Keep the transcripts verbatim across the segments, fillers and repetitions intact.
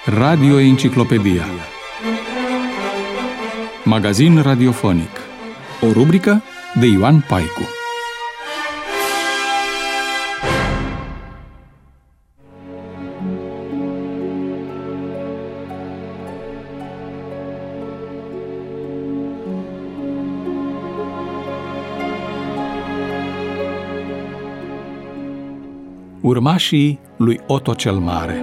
Radio Enciclopedia. Magazin radiofonic. O rubrică de Ioan Paicu. Urmașii lui Oto cel Mare.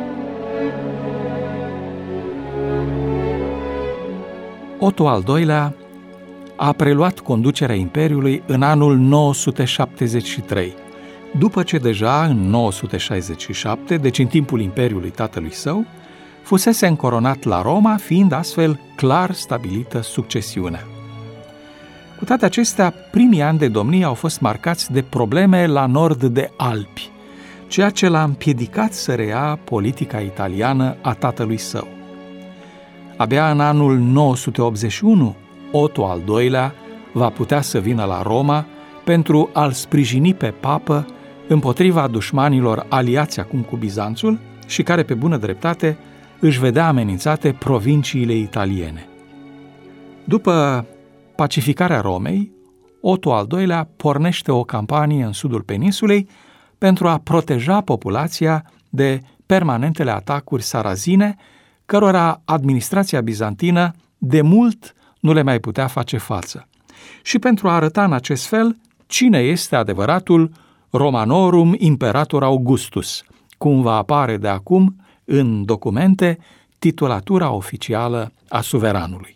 Oto al doilea a preluat conducerea Imperiului în anul nouă sute șaptezeci și trei, după ce deja în nouă sute șaizeci și șapte, deci în timpul Imperiului tatălui său, fusese încoronat la Roma, fiind astfel clar stabilită succesiunea. Cu toate acestea, primii ani de domnie au fost marcați de probleme la nord de Alpi, ceea ce l-a împiedicat să reia politica italiană a tatălui său. Abia în anul nouă sute optzeci și unu, Oto al doilea va putea să vină la Roma pentru a-l sprijini pe papă împotriva dușmanilor aliați acum cu Bizanțul și care, pe bună dreptate, își vedea amenințate provinciile italiene. După pacificarea Romei, Oto al doilea pornește o campanie în sudul peninsulei pentru a proteja populația de permanentele atacuri sarazine, cărora administrația bizantină de mult nu le mai putea face față, și pentru a arăta în acest fel cine este adevăratul Romanorum Imperator Augustus, cum va apare de acum în documente titulatura oficială a suveranului.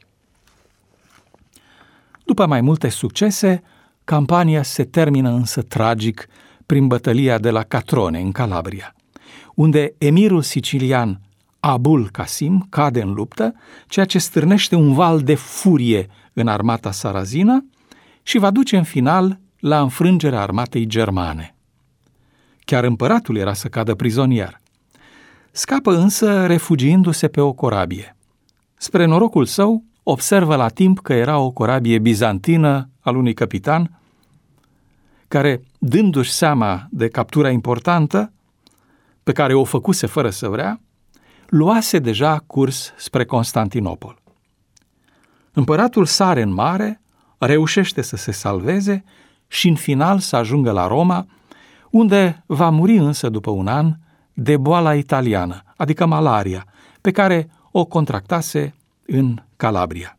După mai multe succese, campania se termină însă tragic prin bătălia de la Catrone, în Calabria, unde emirul sicilian Abul Qasim cade în luptă, ceea ce stârnește un val de furie în armata sarazină și va duce în final la înfrângerea armatei germane. Chiar împăratul era să cadă prizonier. Scapă însă refugiindu-se pe o corabie. Spre norocul său, observă la timp că era o corabie bizantină al unui capitan, care, dându-și seama de captura importantă, pe care o făcuse fără să vrea, luase deja curs spre Constantinopol. Împăratul sare în mare, reușește să se salveze și în final să ajungă la Roma, unde va muri însă după un an de boala italiană, adică malaria, pe care o contractase în Calabria.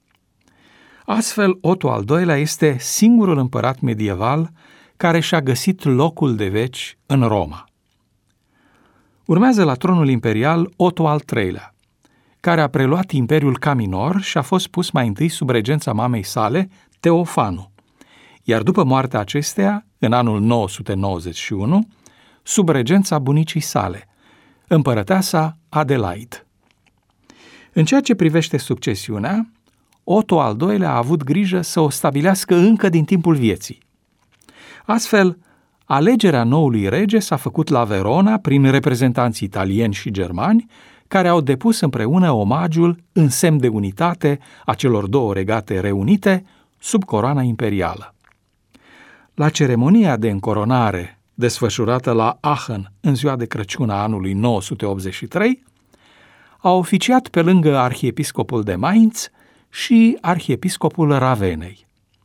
Astfel, Oto al doilea este singurul împărat medieval care și-a găsit locul de veci în Roma. Urmează la tronul imperial Oto al treilea, care a preluat Imperiul ca minor și a fost pus mai întâi sub regența mamei sale, Teofanu, iar după moartea acesteia, în anul nouă sute nouăzeci și unu, sub regența bunicii sale, împărăteasa Adelaide. În ceea ce privește succesiunea, Oto al doilea a avut grijă să o stabilească încă din timpul vieții. Astfel, alegerea noului rege s-a făcut la Verona prin reprezentanții italieni și germani, care au depus împreună omagiul în semn de unitate a celor două regate reunite sub coroana imperială. La ceremonia de încoronare desfășurată la Aachen în ziua de Crăciun a anului nouă sute optzeci și trei, a oficiat pe lângă arhiepiscopul de Mainz și arhiepiscopul Ravenei.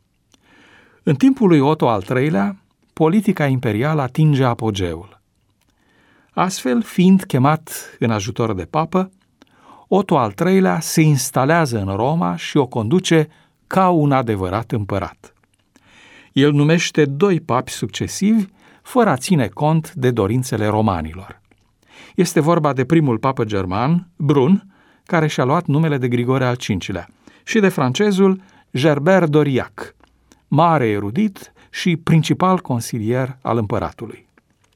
În timpul lui Oto al treilea, politica imperială atinge apogeul. Astfel, fiind chemat în ajutor de papă, Oto al treilea se instalează în Roma și o conduce ca un adevărat împărat. El numește doi papi succesivi, fără a ține cont de dorințele romanilor. Este vorba de primul papă german, Brun, care și-a luat numele de Grigore al cincilea, și de francezul Gerbert d'Aurillac, mare erudit și principal consilier al împăratului.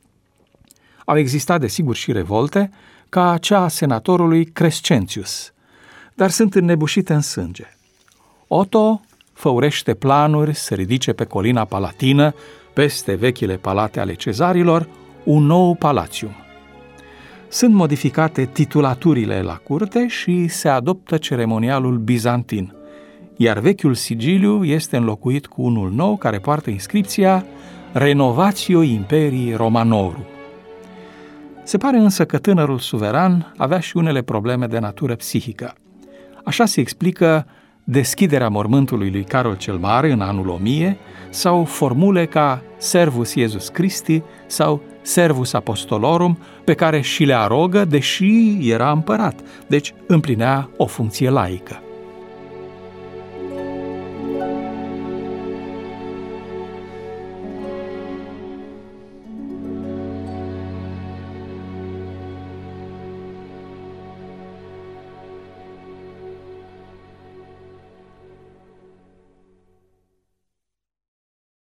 Au existat, desigur, și revolte, ca cea a senatorului Crescentius, dar sunt înnebușite în sânge. Oto făurește planuri să ridice pe colina palatină, peste vechile palate ale cezarilor, un nou palațium. Sunt modificate titulaturile la curte și se adoptă ceremonialul bizantin, iar vechiul sigiliu este înlocuit cu unul nou care poartă inscripția Renovatio Imperii Romanorum. Se pare însă că tânărul suveran avea și unele probleme de natură psihică. Așa se explică deschiderea mormântului lui Carol cel Mare în anul o mie sau formule ca Servus Iesus Christi sau Servus Apostolorum, pe care și le arogă, deși era împărat, deci împlinea o funcție laică.